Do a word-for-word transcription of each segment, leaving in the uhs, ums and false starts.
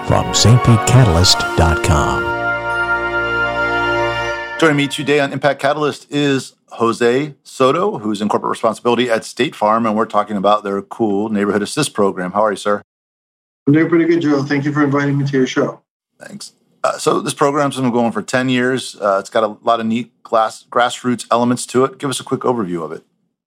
from s t pete catalyst dot com. Joining me today on Impact Catalyst is Jose Soto, who's in corporate responsibility at State Farm, and we're talking about their cool Neighborhood Assist program. How are you, sir? I'm doing pretty good, Joe. Thank you for inviting me to your show. Thanks. Uh, so this program's been going for ten years. Uh, it's got a lot of neat glass, grassroots elements to it. Give us a quick overview of it.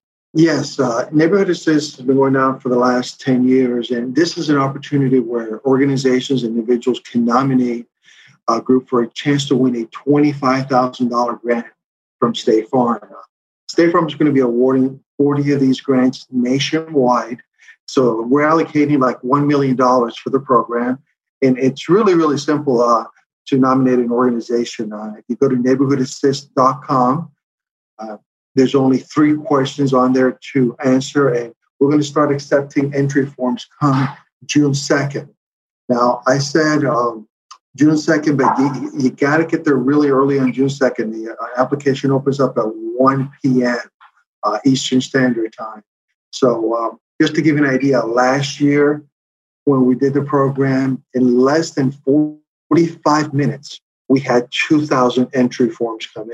Yes, uh, Neighborhood Assist has been going on for the last ten years, and this is an opportunity where organizations and individuals can nominate a group for a chance to win a twenty-five thousand dollars grant from State Farm. State Farm is going to be awarding forty of these grants nationwide. So we're allocating like one million dollars for the program, and it's really, really simple uh, to nominate an organization. Uh, if you go to neighborhood assist dot com, uh, there's only three questions on there to answer, and we're going to start accepting entry forms come June second. Now, I said um, June second, but you, you got to get there really early on June second. The uh, application opens up at one p.m. Uh, Eastern Standard Time. So um, just to give you an idea, last year when we did the program, in less than forty-five minutes, we had two thousand entry forms come in.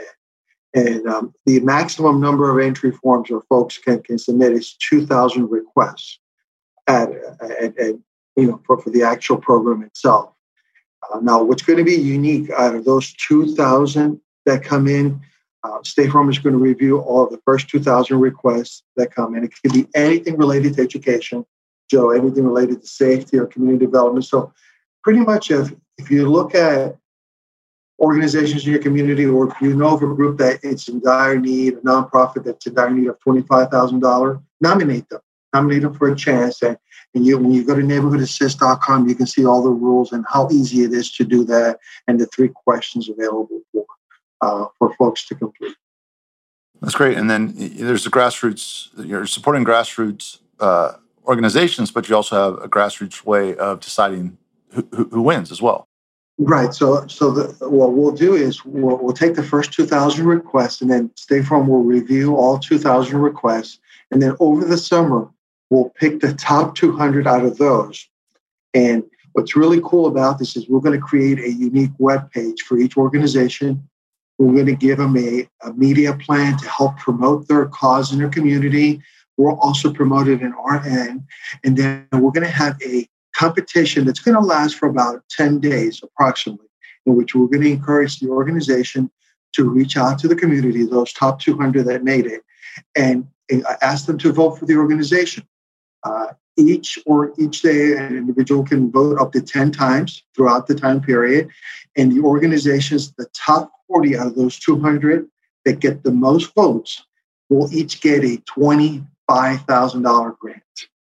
And um, the maximum number of entry forms or folks can, can submit is two thousand requests at, at, at you know for, for the actual program itself. Uh, now, what's going to be unique out of those two thousand that come in, uh, State Farm is going to review all of the first two thousand requests that come in. It could be anything related to education, Joe, anything related to safety or community development. So pretty much if, if you look at organizations in your community, or if you know of a group that it's in dire need, a nonprofit that's in dire need of twenty-five thousand dollars, nominate them. Nominate them for a chance. And, and you, when you go to neighborhood assist dot com, you can see all the rules and how easy it is to do that and the three questions available for uh, for folks to complete. That's great. And then there's the grassroots, you're supporting grassroots uh, organizations, but you also have a grassroots way of deciding who, who, who wins as well. Right. So, so the, what we'll do is we'll, we'll take the first two thousand requests, and then State Farm will review all two thousand requests. And then over the summer, we'll pick the top two hundred out of those. And what's really cool about this is we're going to create a unique web page for each organization. We're going to give them a, a media plan to help promote their cause in their community. We'll also promote it in our end. And then we're going to have a competition that's going to last for about ten days approximately, in which we're going to encourage the organization to reach out to the community, those top two hundred that made it, and, and ask them to vote for the organization. Uh, each or each day, an individual can vote up to ten times throughout the time period, and the organizations, the top forty out of those two hundred that get the most votes, will each get a twenty-five thousand dollars grant.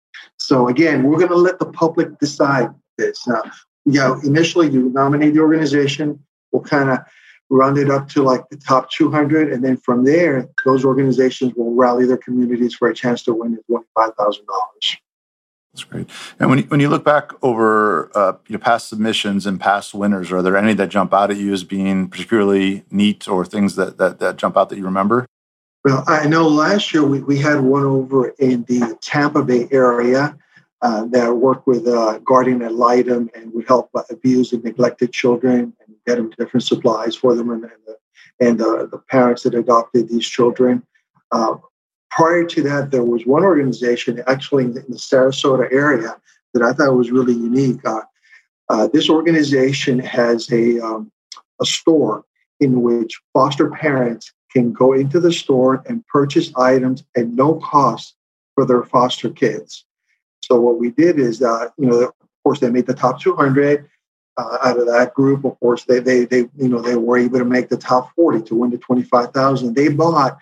So again, we're going to let the public decide this. Now, you know, initially you nominate the organization. We'll kind of round it up to like the top two hundred. And then from there, those organizations will rally their communities for a chance to win twenty-five thousand dollars. That's great. And when you, when you look back over uh, you know, past submissions and past winners, are there any that jump out at you as being particularly neat or things that, that, that jump out that you remember? Well, I know last year we, we had one over in the Tampa Bay area uh, that worked with uh, Guardian Ad Litem and would help uh, abused and neglected children and get them different supplies for them and, and, the, and the, the parents that adopted these children. Uh, prior to that, there was one organization actually in the, in the Sarasota area that I thought was really unique. Uh, uh, this organization has a, um, a store in which foster parents can go into the store and purchase items at no cost for their foster kids. So what we did is, uh, you know, of course, they made the top two hundred uh, out of that group. Of course, they, they, they, you know, they were able to make the top forty to win the twenty-five thousand. They bought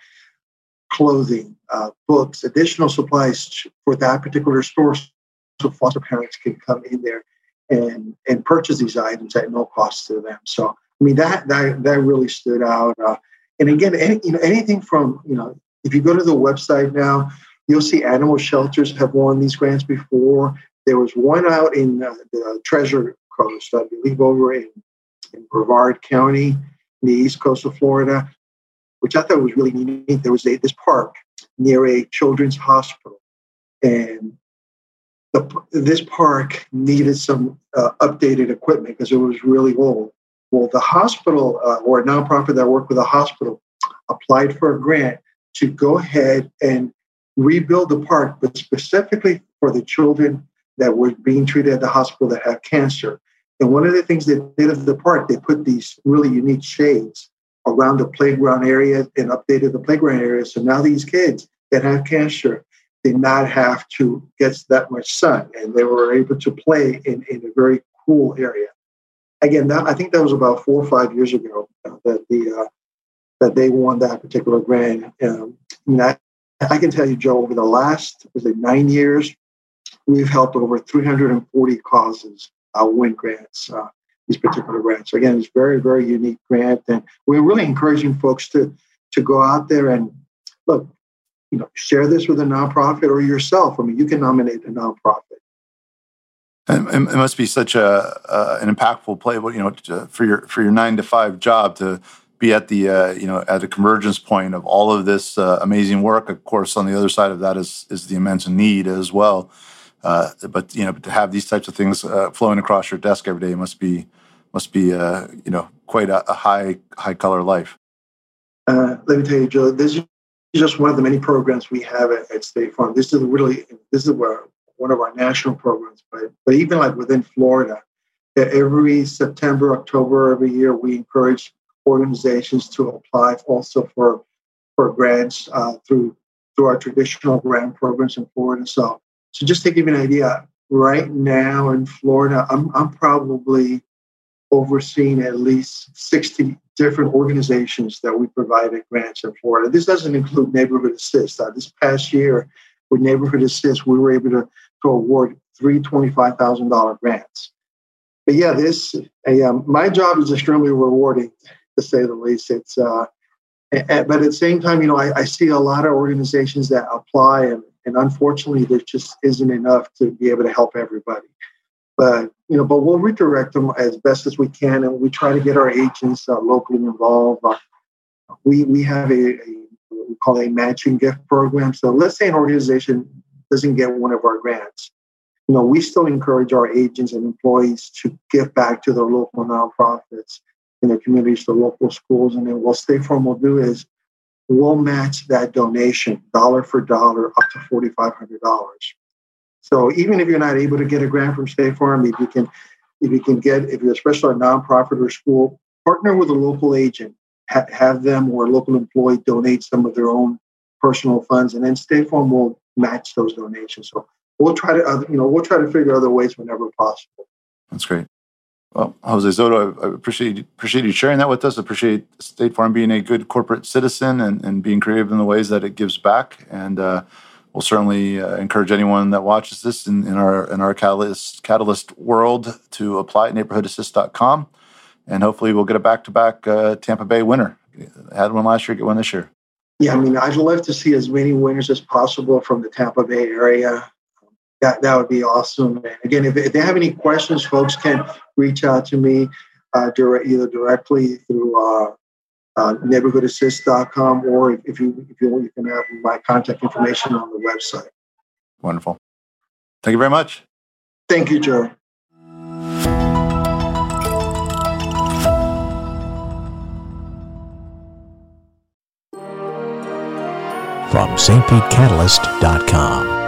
clothing, uh, books, additional supplies for that particular store, so foster parents can come in there and and purchase these items at no cost to them. So, I mean, that that that really stood out. Uh, And again, any, you know, anything from, you know, if you go to the website now, you'll see animal shelters have won these grants before. There was one out in uh, the Treasure Coast, I believe, over in, in Brevard County, in the east coast of Florida, which I thought was really unique. There was a, this park near a children's hospital. And the, this park needed some uh, updated equipment because it was really old. Well, the hospital uh, or a nonprofit that worked with a hospital applied for a grant to go ahead and rebuild the park, but specifically for the children that were being treated at the hospital that have cancer. And one of the things they did at the park, they put these really unique shades around the playground area and updated the playground area. So now these kids that have cancer did not have to get that much sun, and they were able to play in, in a very cool area. Again, that, I think that was about four or five years ago uh, that the uh, that they won that particular grant. Um, I, mean, I, I can tell you, Joe, over the last was it nine years, we've helped over three hundred forty causes uh, win grants. Uh, these particular grants. So again, it's very, very unique grant, and we're really encouraging folks to to go out there and look. You know, share this with a nonprofit or yourself. I mean, you can nominate a nonprofit. And it must be such a uh, an impactful play, you know, to, for your for your nine to five job to be at the uh, you know at the convergence point of all of this uh, amazing work. Of course, on the other side of that is is the immense need as well. Uh, but you know, to have these types of things uh, flowing across your desk every day must be must be uh, you know quite a, a high high color life. Uh, let me tell you, Joe, this is just one of the many programs we have at, at State Farm. This is really this is where. one of our national programs, but but even like within Florida, every September, October, every year, we encourage organizations to apply also for for grants uh, through through our traditional grant programs in Florida. So, so just to give you an idea, right now in Florida, I'm I'm probably overseeing at least sixty different organizations that we provided grants in Florida. This doesn't include Neighborhood Assist. Uh, this past year, with Neighborhood Assist, we were able to to award three twenty-five thousand dollars grants. But yeah, this, uh, um, my job is extremely rewarding, to say the least. It's, uh, and, but at the same time, you know, I, I see a lot of organizations that apply, and, and unfortunately, there just isn't enough to be able to help everybody. But, you know, but we'll redirect them as best as we can, and we try to get our agents uh, locally involved. Uh, we, we have a, a, what we call a matching gift program. So let's say an organization doesn't get one of our grants, you know, we still encourage our agents and employees to give back to their local nonprofits in their communities, the local schools. And then what State Farm will do is we'll match that donation dollar for dollar up to four thousand five hundred dollars. So even if you're not able to get a grant from State Farm, if you can, if you can get, if you're especially a nonprofit or school, partner with a local agent, ha- have them or a local employee donate some of their own personal funds, and then State Farm will match those donations. So we'll try to, you know, we'll try to figure other ways whenever possible. That's great. Well, Jose Soto, I appreciate appreciate you sharing that with us. I appreciate State Farm being a good corporate citizen and, and being creative in the ways that it gives back. And uh, we'll certainly uh, encourage anyone that watches this in, in our in our Catalyst Catalyst world to apply at neighborhood assist dot com, and hopefully we'll get a back to back Tampa Bay winner. Had one last year, get one this year. Yeah, I mean, I'd love to see as many winners as possible from the Tampa Bay area. That that would be awesome. And again, if, if they have any questions, folks can reach out to me uh, direct, either directly through uh, uh, neighborhood assist dot com, or if, if you if you you can have my contact information on the website. Wonderful. Thank you very much. Thank you, Joe. From St Pete Catalyst dot com.